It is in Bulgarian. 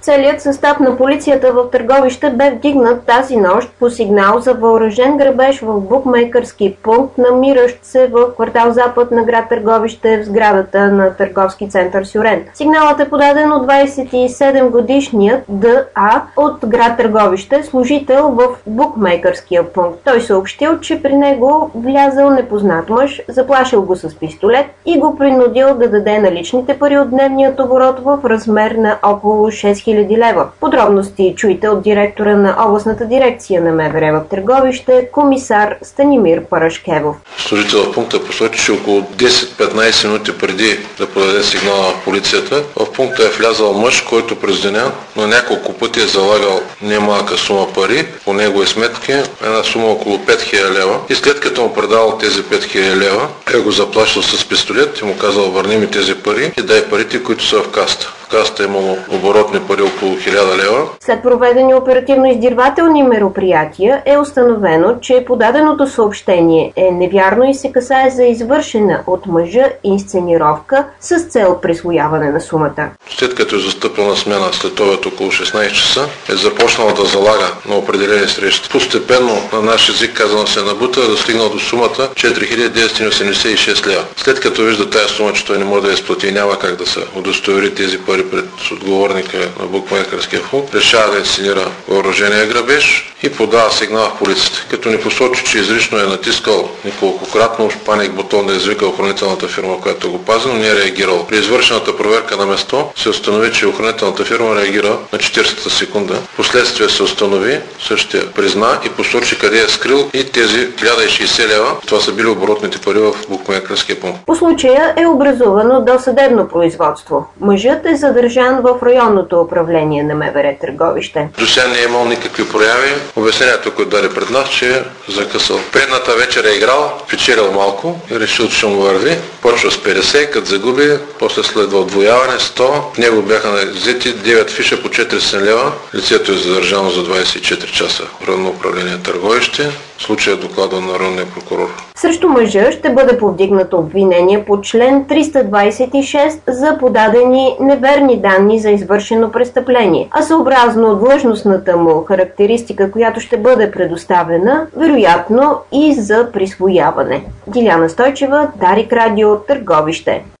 Целият състав на полицията в Търговище бе вдигнат тази нощ по сигнал за въоръжен грабеж в букмейкърски пункт, намиращ се в квартал Запад на град Търговище в сградата на търговски център Сюрен. Сигналът е подаден от 27-годишният Д.А. от град Търговище, служител в букмейкърския пункт. Той съобщил, че при него влязъл непознат мъж, заплашил го с пистолет и го принудил да даде наличните пари от дневният оборот в размер на около 6000 лева. Подробности чуйте от директора на областната дирекция на МВР в Търговище, комисар Станимир Парашкевов. Служител в пункта посочи, че около 10-15 минути преди да подаде сигнала на полицията, в пункта е влязал мъж, който през деня на няколко пъти е залагал немалка сума пари, по негови сметки една сума около 5000 лева, и след като му предал тези 5000 лева, е го заплашил с пистолет и му казал: върни ми тези пари и дай парите, които са в каста. В каста е имало оборотни пари около 1000 лева. След проведени оперативно-издирвателни мероприятия е установено, че подаденото съобщение е невярно и се касае за извършена от мъжа инсценировка с цел присвояване на сумата. След като е застъпил на смяна след обед около 16 часа, е започнал да залага на определени срещи. Постепенно, на наш език казано, се набута, е достигнал до сумата 4986 лева. След като вижда тая сума, че той не може да я изплати и няма как да се удостовери тези пари пред отговорника на букмейкърския пункт, решава да инсценира въоръжения грабеж и подава сигнал в полицията. Като ни посочи, че изрично е натискал неколкократно паник бутон да извика охранителната фирма, която го пази, но не е реагирал. При извършената проверка на место се установи, че охранителната фирма реагира на 40-та секунда. Последствие се установи, същия призна и посочи къде е скрил и тези 1060 лева. Това са били оборотните пари в букмейкърския пункт. По случая е образувано досъдебно производство. Мъжът е задържан в районното управление на МВР Търговище. До сега не е имал никакви прояви. Обяснението, което даде пред нас, че е закъсал. Предната вечер е играл, печелил малко и решил, че ще му върви. Почва с 50, като загуби, после следва отвояване 100. В него бяха взети 9 фиша по 400 лева. Лицето е задържано за 24 часа в районно управление Търговище. Случаят е докладван на районния прокурор. Срещу мъжа ще бъде повдигнато обвинение по член 326 за подадени неверни данни за извършено престъпление, а съобразно длъжностната му характеристика, която ще бъде предоставена, вероятно и за присвояване. Диляна Стойчева, Дарик Радио, Търговище.